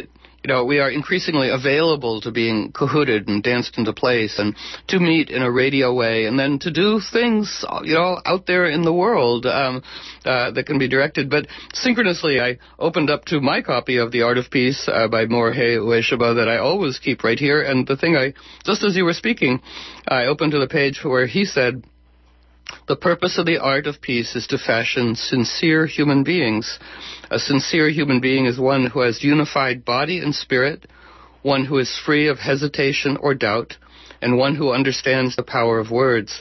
we are increasingly available to being cahooted and danced into place and to meet in a radio way and then to do things, out there in the world that can be directed. But synchronously, I opened up to my copy of The Art of Peace by Morihei Ueshiba that I always keep right here. And the thing just as you were speaking, I opened to the page where he said, "The purpose of the art of peace is to fashion sincere human beings. A sincere human being is one who has unified body and spirit, one who is free of hesitation or doubt, and one who understands the power of words."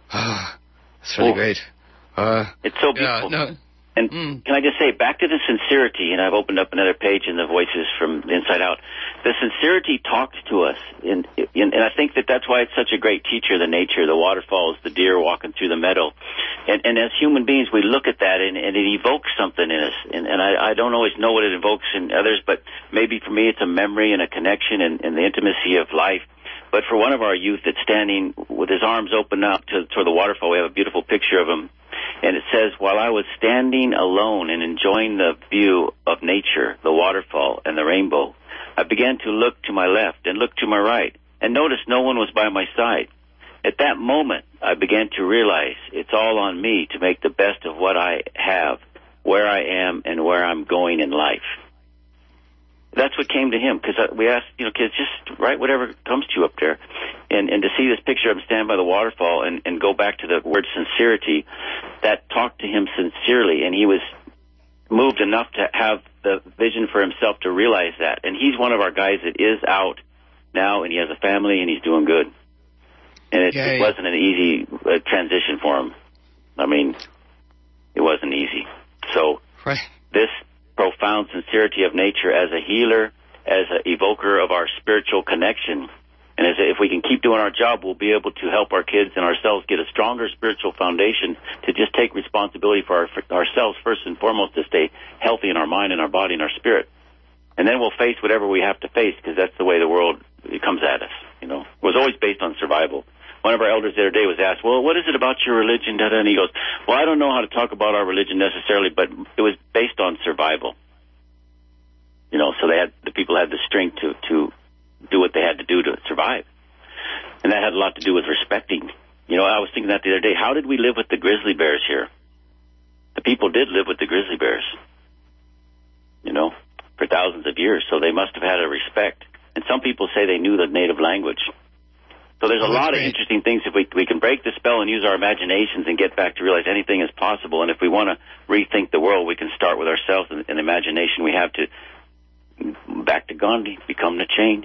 That's really great. It's so beautiful. Yeah, and can I just say, back to the sincerity, and I've opened up another page in the Voices from the Inside Out. The sincerity talks to us, and I think that's why it's such a great teacher, the nature, the waterfalls, the deer walking through the meadow. And as human beings, we look at that, and it evokes something in us. And I don't always know what it evokes in others, but maybe for me it's a memory and a connection and the intimacy of life. But for one of our youth that's standing with his arms open up toward the waterfall, we have a beautiful picture of him. And it says, "While I was standing alone and enjoying the view of nature, the waterfall, and the rainbow, I began to look to my left and look to my right and noticed no one was by my side. At that moment, I began to realize it's all on me to make the best of what I have, where I am, and where I'm going in life." That's what came to him, because we asked, kids, just write whatever comes to you up there. And to see this picture of him stand by the waterfall and go back to the word sincerity, that talked to him sincerely, and he was moved enough to have the vision for himself to realize that. And he's one of our guys that is out now, and he has a family, and he's doing good. And it wasn't an easy transition for him. I mean, it wasn't easy. So this profound sincerity of nature as a healer, as an evoker of our spiritual connection, and if we can keep doing our job, we'll be able to help our kids and ourselves get a stronger spiritual foundation to just take responsibility for ourselves first and foremost, to stay healthy in our mind and our body and our spirit. And then we'll face whatever we have to face, because that's the way the world comes at us. It was always based on survival. One of our elders the other day was asked, "Well, what is it about your religion?" And he goes, "Well, I don't know how to talk about our religion necessarily, but it was based on survival." So the people had the strength to do what they had to do to survive. And that had a lot to do with respecting. I was thinking that the other day, how did we live with the grizzly bears here? The people did live with the grizzly bears, for thousands of years, so they must have had a respect. And some people say they knew the native language. So there's a lot of interesting things. If we can break the spell and use our imaginations and get back to realize anything is possible, and if we want to rethink the world, we can start with ourselves and imagination we have to, back to Gandhi, become the change.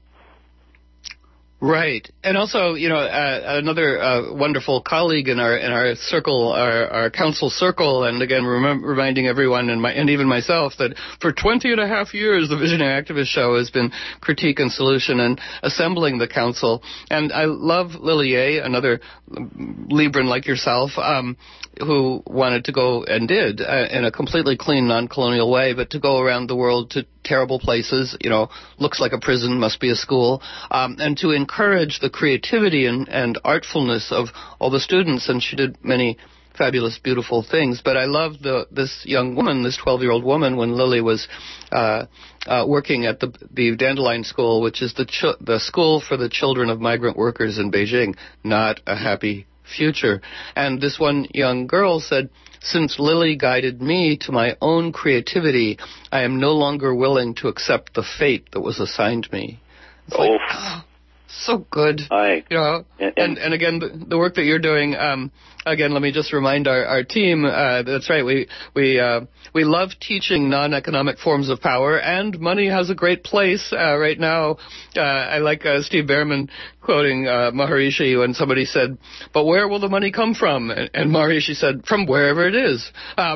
Right. And also, another wonderful colleague in our circle, our council circle, and again, reminding everyone and even myself that for 20 and a half years, the Visionary Activist Show has been critique and solution and assembling the council. And I love Lily Yeh, another Libran like yourself, who wanted to go and did in a completely clean, non-colonial way, but to go around the world to terrible places, looks like a prison, must be a school, and to encourage the creativity and artfulness of all the students. And she did many fabulous, beautiful things. But I love this young woman, this 12-year-old woman, when Lily was working at the Dandelion School, which is the school for the children of migrant workers in Beijing. Not a happy future. And this one young girl said, "Since Lily guided me to my own creativity, I am no longer willing to accept the fate that was assigned me." It's like, so good. And again, the work that you're doing, again, let me just remind our team, that's right, we love teaching non-economic forms of power, and money has a great place right now. I like Steve Behrman quoting Maharishi when somebody said, "But where will the money come from?" And Maharishi said, "From wherever it is."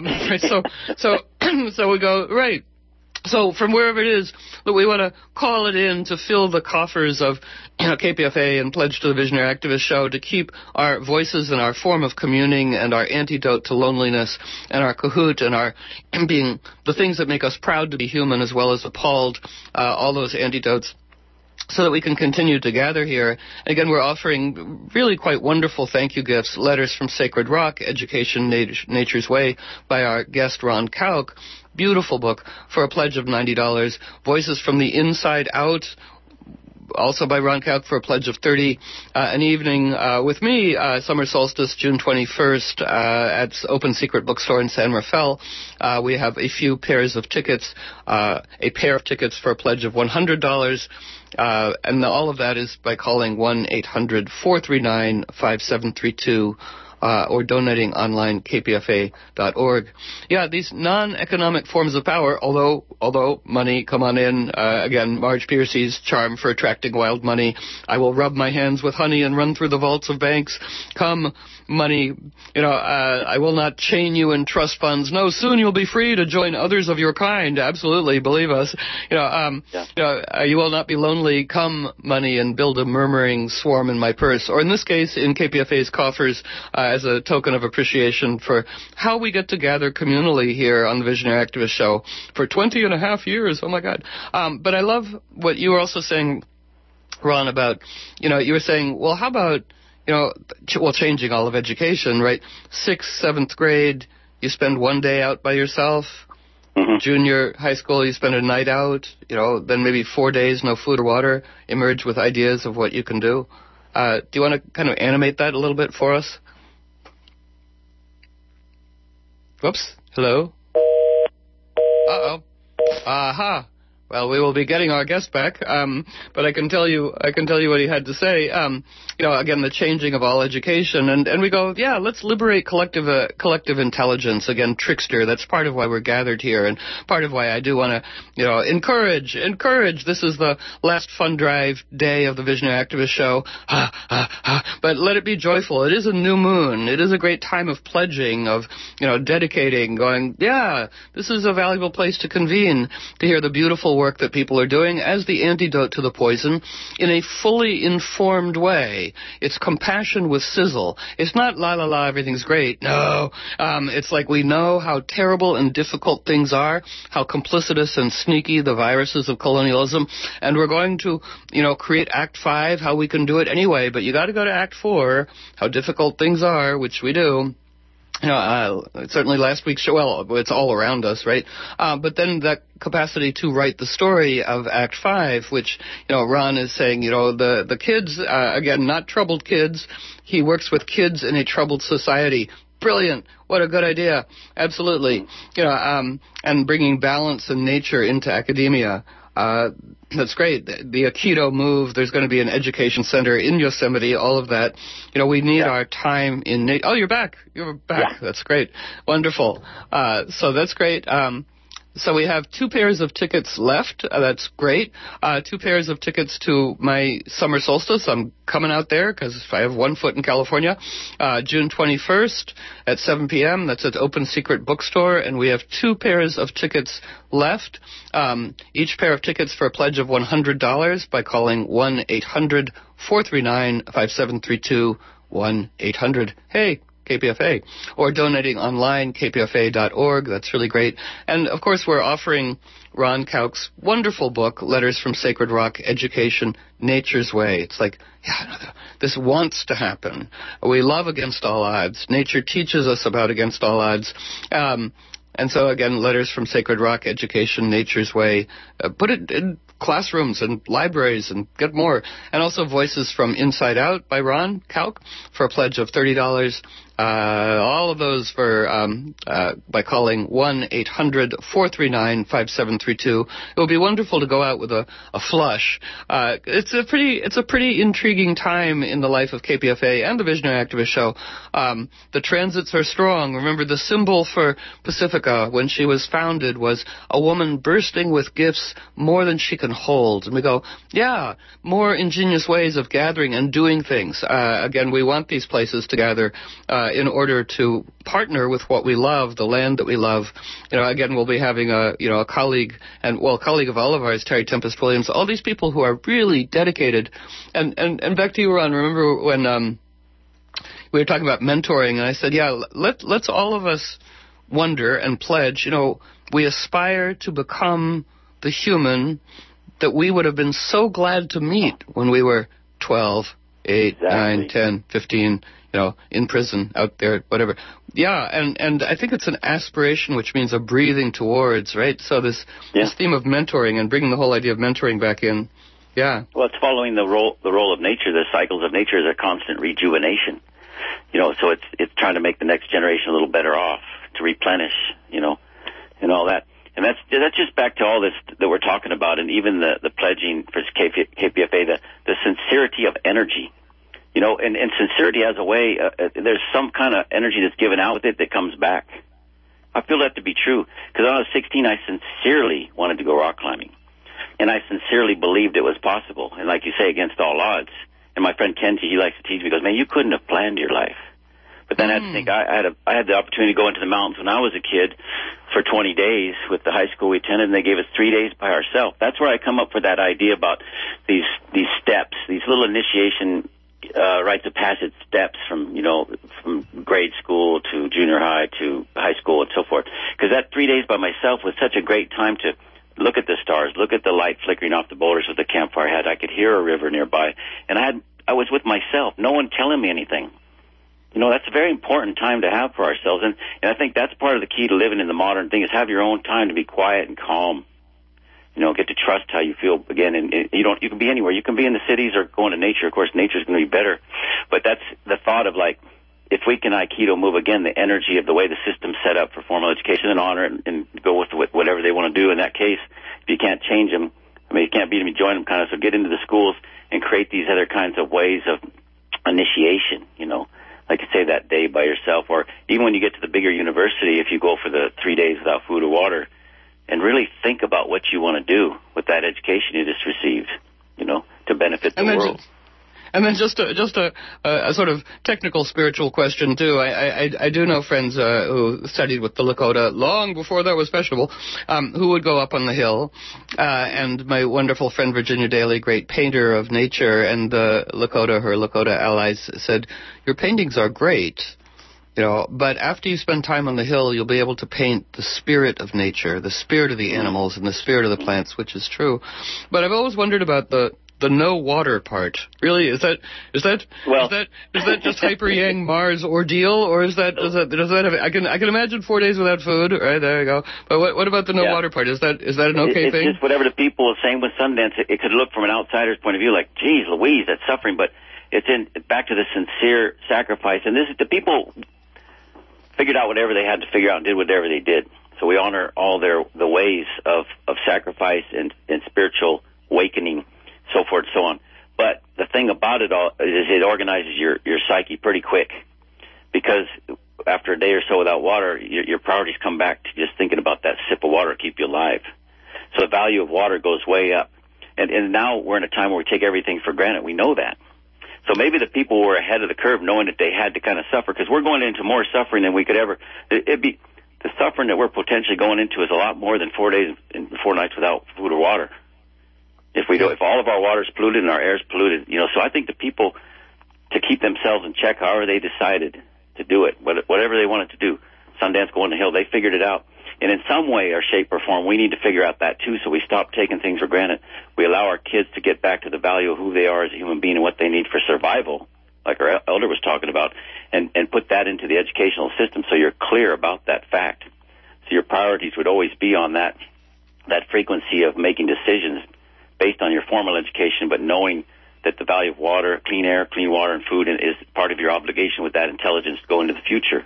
So we go, right. So from wherever it is, that we want to call it in to fill the coffers of KPFA and Pledge to the Visionary Activist Show to keep our voices and our form of communing and our antidote to loneliness and our cahoot and our being the things that make us proud to be human as well as appalled, all those antidotes, so that we can continue to gather here. Again, we're offering really quite wonderful thank you gifts, letters from Sacred Rock, Education Nature's Way by our guest Ron Kauk, beautiful book, for a pledge of $90. Voices from the Inside Out, also by Ron Kauk, for a pledge of $30. An evening with me, Summer Solstice, June 21st, at Open Secret Bookstore in San Rafael. We have a few pairs of tickets, a pair of tickets for a pledge of $100. And all of that is by calling 1-800-439-5732. Or donating online, kpfa.org. Yeah, these non-economic forms of power, although money, come on in. Again, Marge Piercy's charm for attracting wild money. I will rub my hands with honey and run through the vaults of banks. Come, money, I will not chain you in trust funds. No, soon you'll be free to join others of your kind. Absolutely, believe us. You will not be lonely. Come, money, and build a murmuring swarm in my purse. Or in this case, in KPFA's coffers, as a token of appreciation for how we get to gather communally here on the Visionary Activist Show for 20 and a half years. Oh, my God. But I love what you were also saying, Ron, about, you were saying, well, how about, changing all of education, right? 6th, 7th grade, you spend one day out by yourself. Mm-hmm. Junior high school, you spend a night out, then maybe 4 days, no food or water, emerge with ideas of what you can do. Do you want to kind of animate that a little bit for us? Whoops. Hello? Uh-oh. Aha. Well, we will be getting our guest back, but I can tell you what he had to say. Again, the changing of all education, and we go, yeah, let's liberate collective intelligence. Again, trickster. That's part of why we're gathered here, and part of why I do want to, encourage. This is the last fund drive day of the Visionary Activist Show. But let it be joyful. It is a new moon. It is a great time of pledging, of dedicating, going, yeah, this is a valuable place to convene to hear the beautiful work that people are doing as the antidote to the poison in a fully informed way. It's compassion with sizzle. It's not la la la, everything's great. No. It's like we know how terrible and difficult things are, how complicitous and sneaky the viruses of colonialism, and we're going to, create Act 5, how we can do it anyway, but you got to go to Act 4, how difficult things are, which we do. Certainly last week's show, well, it's all around us, right? But then that capacity to write the story of Act 5, which, Ron is saying, the kids, again, not troubled kids. He works with kids in a troubled society. Brilliant. What a good idea. Absolutely. And bringing balance and nature into academia. That's great. The Aikido move, there's going to be an education center in Yosemite, all of that. We need our time in nature. Oh, you're back. You're back. Yeah. That's great. Wonderful. So that's great. So we have 2 pairs of tickets left. That's great. 2 pairs of tickets to my summer solstice. I'm coming out there because I have one foot in California. June 21st at 7 p.m. That's at Open Secret Bookstore. And we have 2 pairs of tickets left. Each pair of tickets for a pledge of $100 by calling 1-800-439-5732, 1-800-HEY. KPFA, or donating online, kpfa.org. That's really great. And, of course, we're offering Ron Kauk's wonderful book, Letters from Sacred Rock, Education, Nature's Way. It's like, this wants to happen. We love Against All Odds. Nature teaches us about Against All Odds. And so, again, Letters from Sacred Rock, Education, Nature's Way. Put it in classrooms and libraries and get more. And also Voices from Inside Out by Ron Kauk for a pledge of $30. All of those for by calling 1-800-439-5732. It would be wonderful to go out with a flush. It's a pretty intriguing time in the life of KPFA and the Visionary Activist Show. The transits are strong. Remember, the symbol for Pacifica when she was founded was a woman bursting with gifts more than she can hold. And we go, yeah, more ingenious ways of gathering and doing things. Again, we want these places to gather in order to partner with what we love, the land that we love. Again, we'll be having a colleague, a colleague of all of ours, Terry Tempest Williams, all these people who are really dedicated. And back to you, Ron, remember when we were talking about mentoring, and I said, yeah, let's all of us wonder and pledge, we aspire to become the human that we would have been so glad to meet when we were 12, 8, 9, 10, 15, in prison, out there, whatever. Yeah, and I think it's an aspiration, which means a breathing towards, right? So this theme of mentoring and bringing the whole idea of mentoring back in. Yeah. Well, it's following the role of nature. The cycles of nature is a constant rejuvenation. So it's trying to make the next generation a little better off, to replenish, and all that. And that's just back to all this that we're talking about, and even the pledging for KPFA, the sincerity of energy. And sincerity has a way, there's some kind of energy that's given out with it that comes back. I feel that to be true. Because when I was 16, I sincerely wanted to go rock climbing. And I sincerely believed it was possible. And like you say, against all odds. And my friend Kenji, he likes to tease me, he goes, man, you couldn't have planned your life. But then I had to think, I had the opportunity to go into the mountains when I was a kid for 20 days with the high school we attended, and they gave us 3 days by ourselves. That's where I come up with that idea about these steps, these little initiation rites of passage steps from grade school to junior high to high school and so forth. Because that 3 days by myself was such a great time to look at the stars, look at the light flickering off the boulders with the campfire I had. I could hear a river nearby, and I was with myself, no one telling me anything. That's a very important time to have for ourselves, and I think that's part of the key to living in the modern thing, is have your own time to be quiet and calm. Get to trust how you feel again, and you can be anywhere. You can be in the cities or going to nature. Of course, nature's going to be better, but that's the thought of, like, if we can Aikido move again the energy of the way the system's set up for formal education and honor it and go with whatever they want to do in that case. If you can't change them, you can't beat them, you join them kind of. So get into the schools and create these other kinds of ways of initiation, like you say, that day by yourself, or even when you get to the bigger university, if you go for the 3 days without food or water, and really think about what you want to do with that education you just received, to benefit the world. And then just a sort of technical spiritual question too. I do know friends who studied with the Lakota long before that was fashionable, who would go up on the hill, and my wonderful friend Virginia Daly, great painter of nature, and the her Lakota allies said, your paintings are great, but after you spend time on the hill, you'll be able to paint the spirit of nature, the spirit of the animals, and the spirit of the plants, which is true. But I've always wondered about the no water part. Really, is that just Hyper Yang Mars ordeal, or does that have, I can imagine 4 days without food, right? There you go. But what about the no water part? Is that an okay thing? It's just whatever the people are saying with Sundance. It could look from an outsider's point of view like, geez Louise, that's suffering, but it's back to the sincere sacrifice. And this is the people figured out whatever they had to figure out and did whatever they did. So we honor all the ways of sacrifice and spiritual awakening, so forth, so on. But the thing about it all is it organizes your psyche pretty quick, because after a day or so without water, your priorities come back to just thinking about that sip of water to keep you alive. So the value of water goes way up. And now we're in a time where we take everything for granted. We know that. So maybe the people were ahead of the curve, knowing that they had to kind of suffer, because we're going into more suffering than we could ever. It'd be the suffering that we're potentially going into is a lot more than 4 days and 4 nights without food or water. If all of our water is polluted and our air is polluted, so I think the people, to keep themselves in check, however they decided to do it, whatever they wanted to do, Sundance, Go on the Hill, they figured it out. And in some way or shape or form, we need to figure out that too, so we stop taking things for granted. We allow our kids to get back to the value of who they are as a human being and what they need for survival, like our elder was talking about, and put that into the educational system so you're clear about that fact. So your priorities would always be on that frequency of making decisions based on your formal education, but knowing that the value of water, clean air, clean water, and food is part of your obligation with that intelligence to go into the future.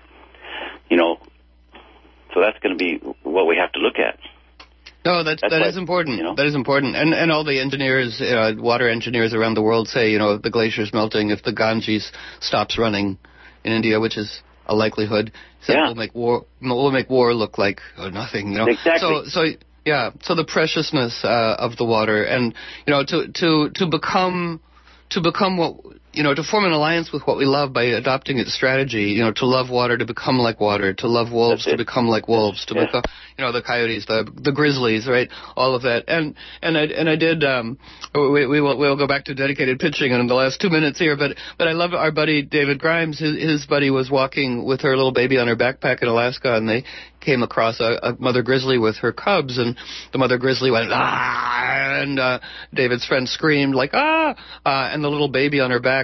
So that's going to be what we have to look at. No, that is important. That is important. And all the engineers, water engineers around the world say, if the glacier's melting, if the Ganges stops running in India, which is a likelihood, we'll make war look like nothing. Exactly. So the preciousness of the water, and to become what, to form an alliance with what we love by adopting its strategy, to love water, to become like water, to love wolves, to become like wolves, to become, the coyotes, the grizzlies, right? All of that. And I did, we'll go back to dedicated pitching in the last 2 minutes here, but I love our buddy David Grimes. His buddy was walking with her little baby on her backpack in Alaska, and they came across a mother grizzly with her cubs, and the mother grizzly went, ah, and David's friend screamed like, ah, and the little baby on her back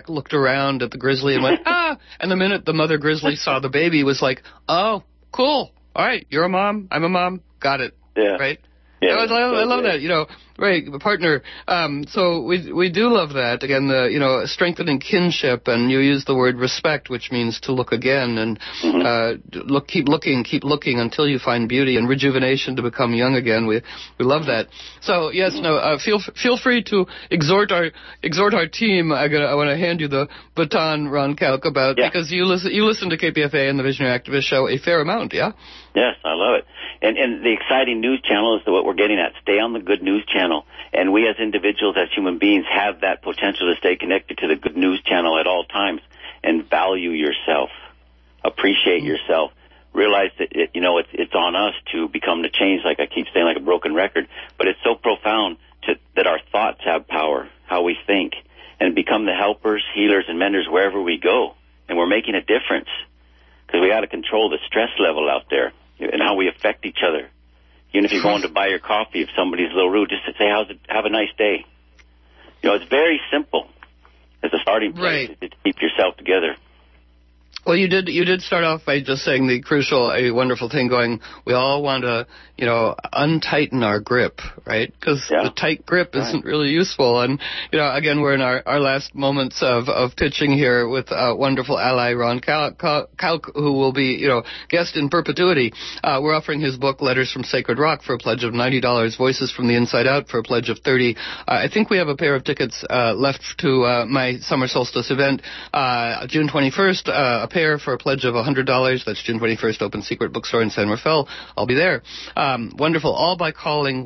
back, looked around at the grizzly and went, ah! And the minute the mother grizzly saw the baby, was like, oh, cool. All right, you're a mom, I'm a mom, got it. Yeah. Right? Yeah, I love that, right, partner. So we do love that. Again, the, strengthening kinship, and you use the word respect, which means to look again, and keep looking until you find beauty, and rejuvenation to become young again. We love that. So yes, feel free to exhort our team. I want to hand you the baton, Ron Kalk, because you listen to KPFA and the Visionary Activist Show a fair amount, yeah? Yes, I love it. And the exciting news channel is what we're getting at. Stay on the good news channel. And we as individuals, as human beings, have that potential to stay connected to the good news channel at all times and value yourself. Appreciate yourself. Realize that, it's on us to become the change, like I keep saying, like a broken record. But it's so profound that our thoughts have power, how we think, and become the helpers, healers, and menders wherever we go. And we're making a difference because we got to control the stress level out there and how we affect each other. Even if you're going to buy your coffee, if somebody's a little rude, just to say, have a nice day. It's very simple as a starting place to keep yourself together. Well, you did start off by just saying a wonderful thing going, we all want to, untighten our grip, right? Because the tight grip isn't really useful. And, again, we're in our last moments of pitching here with wonderful ally Ron Kalk, who will be, guest in perpetuity. We're offering his book, Letters from Sacred Rock, for a pledge of $90, Voices from the Inside Out for a pledge of $30. I think we have a pair of tickets left to my summer solstice event, June 21st, a pair for a pledge of $100. That's June 21st, Open Secret Bookstore in San Rafael. I'll be there. Wonderful. All by calling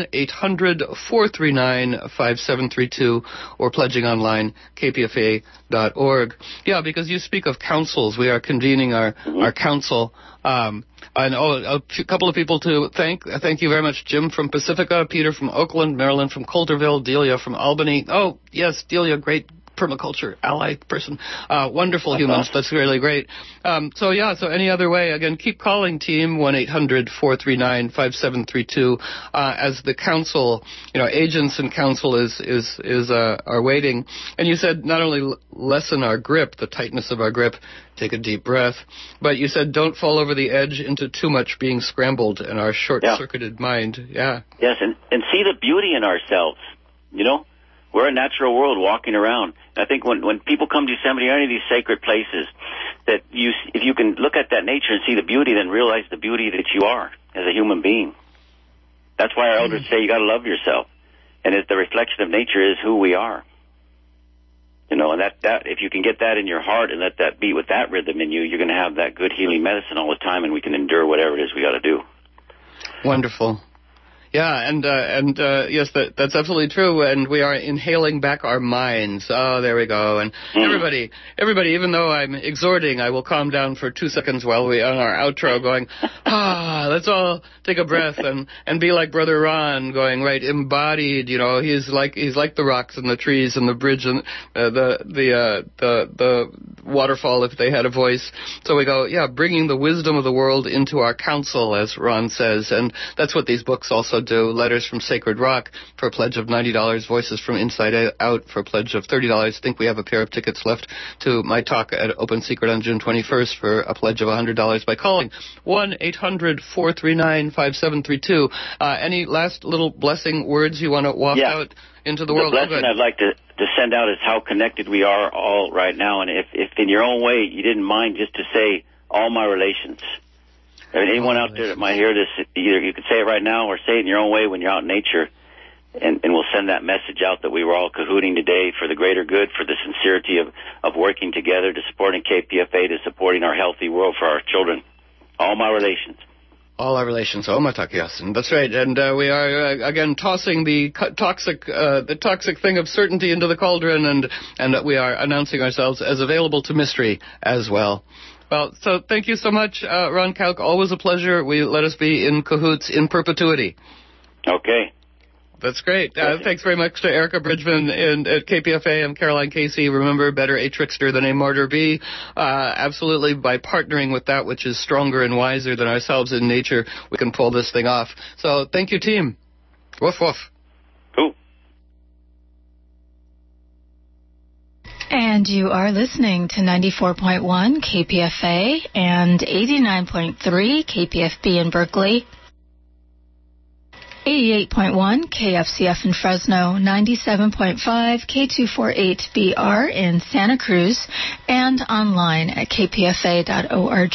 1-800-439-5732 or pledging online, kpfa.org. Yeah, because you speak of councils. We are convening our council. And a couple of people to thank. Thank you very much, Jim from Pacifica, Peter from Oakland, Marilyn from Coulterville, Delia from Albany. Oh, yes, Delia, great permaculture ally person. Wonderful humans. That's really great. So any other way, again, keep calling team 1-800-439-5732 as the council, agents and council are waiting. And you said not only lessen our grip, the tightness of our grip, take a deep breath, but you said don't fall over the edge into too much being scrambled in our short-circuited mind. Yeah. Yes, and see the beauty in ourselves, We're a natural world walking around. And I think when people come to Yosemite or any of these sacred places, that if you can look at that nature and see the beauty, then realize the beauty that you are as a human being. That's why our elders say you got to love yourself. And it's the reflection of nature is who we are. And that if you can get that in your heart and let that beat with that rhythm in you, you're going to have that good healing medicine all the time, and we can endure whatever it is we got to do. Wonderful. Yeah, and yes, that's absolutely true. And we are inhaling back our minds. Oh, there we go. And everybody, even though I'm exhorting, I will calm down for 2 seconds while we on our outro going, let's all take a breath and be like Brother Ron going, right, embodied. He's like the rocks and the trees and the bridge and the waterfall if they had a voice. So we go, bringing the wisdom of the world into our council, as Ron says, and that's what these books also do. Letters from Sacred Rock for a pledge of $90, Voices from Inside Out for a pledge of $30. I think we have a pair of tickets left to my talk at Open Secret on June 21st for a pledge of $100 by calling 1-800-439-5732. Any last little blessing words you want to waft out into the world? The blessing I'd like to send out is how connected we are all right now. And if in your own way you didn't mind just to say all my relations. Anyone out there that might hear this, either you could say it right now or say it in your own way when you're out in nature, and we'll send that message out that we were all cahooting today for the greater good, for the sincerity of working together, to supporting KPFA, to supporting our healthy world for our children. All my relations. All our relations. Oh, Matakiasin. That's right. And we are, again, tossing the toxic thing of certainty into the cauldron, and we are announcing ourselves as available to mystery as well. Well, so thank you so much, Ron Kalk. Always a pleasure. Let us be in cahoots in perpetuity. Okay. That's great. Thanks very much to Erica Bridgman at KPFA. I'm Caroline Casey. Remember, better a trickster than a martyr be. Absolutely, by partnering with that which is stronger and wiser than ourselves in nature, we can pull this thing off. So thank you, team. Woof, woof. Cool. And you are listening to 94.1 KPFA and 89.3 KPFB in Berkeley, 88.1 KFCF in Fresno, 97.5 K248BR in Santa Cruz, and online at kpfa.org.